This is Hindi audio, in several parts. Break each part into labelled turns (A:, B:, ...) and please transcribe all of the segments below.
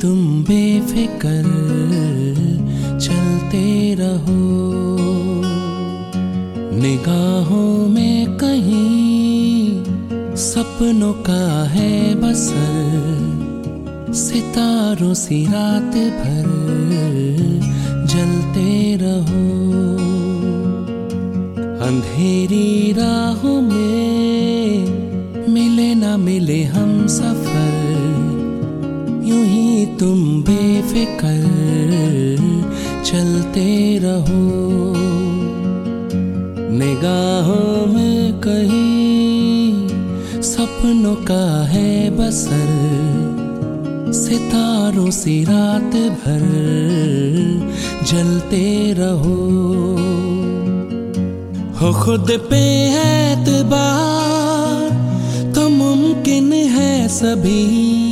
A: तुम बेफिकर चलते रहो, निगाहों में कहीं सपनों का है बसर, सितारों सी रात भर जलते रहो। अंधेरी राहों में मिले ना मिले हम सफर, यूं ही तुम बेफिकर चलते रहो, निगाहों में कहीं सपनों का है बसर, सितारों सी रात भर जलते रहो। हो खुद पे एतबार तो मुमकिन है सभी,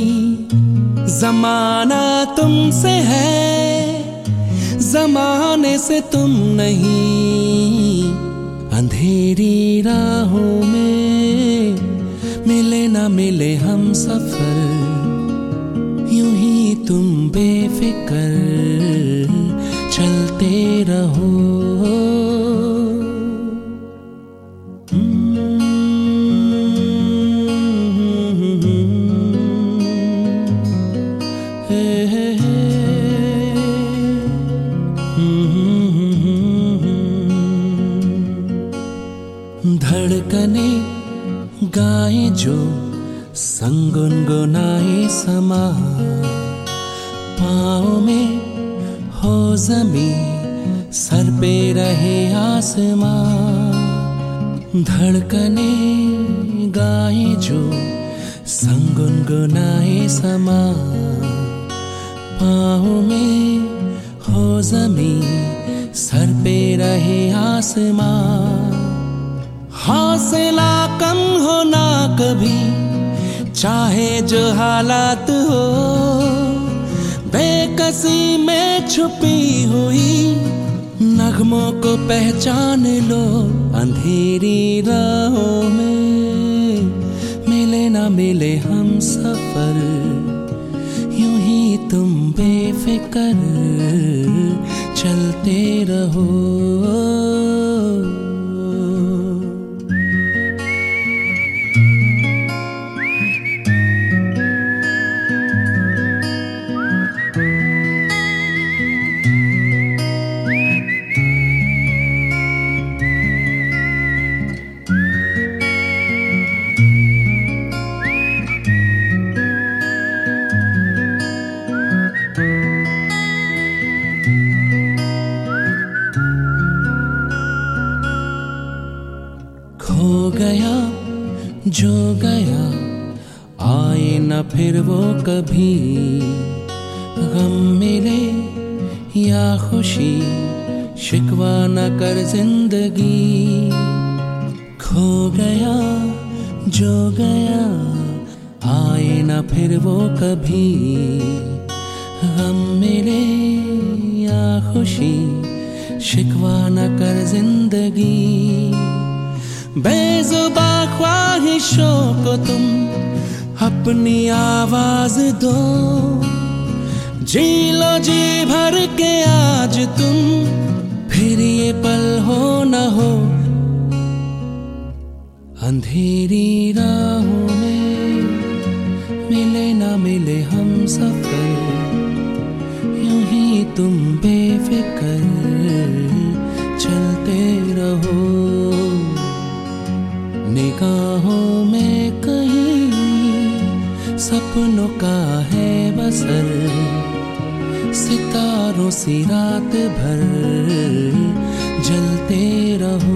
A: जमाना तुमसे है जमाने से तुम नहीं। अंधेरी राहों में मिले ना मिले हम सफर, यूं ही तुम बेफिकर चलते रहो। धड़कने गाए जो संग गुनगुनाए समा, पाँव में हो ज़मीं सर पे रहे आसमां। धड़कने गाए जो संग गुनगुनाए समा, पाँव में हो ज़मीं सर पे रहे आसमां। हौसला कम हो ना कभी चाहे जो हालात हो, बेकसी में छुपी हुई नगमों को पहचान लो। अंधेरी राहों में मिले ना मिले हम सफर, यूं ही तुम बेफिकर चलते रहो। खो गया जो गया आए न फिर वो कभी, गम मिले या खुशी शिकवा न कर जिंदगी। खो गया जो गया आए न फिर वो कभी, गम मिले या खुशी शिकवा न कर जिंदगी। बेजुबा ख्वाहिशों को तुम अपनी आवाज दो, जी लो जी भर के आज तुम, फिर ये पल हो न हो। अंधेरी राहों में मिले ना मिले हम सफर, यूं ही तुम बेफिकर चलते रहो। निगाहों में कहीं सपनों का है बसर, सितारों सी रात भर जलते रहो।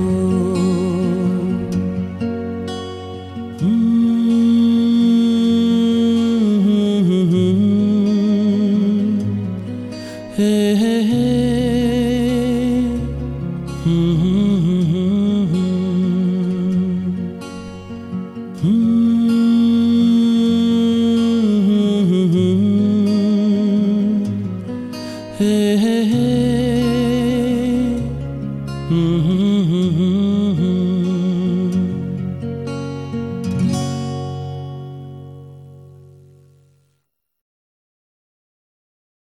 A: Hey, hey, hey.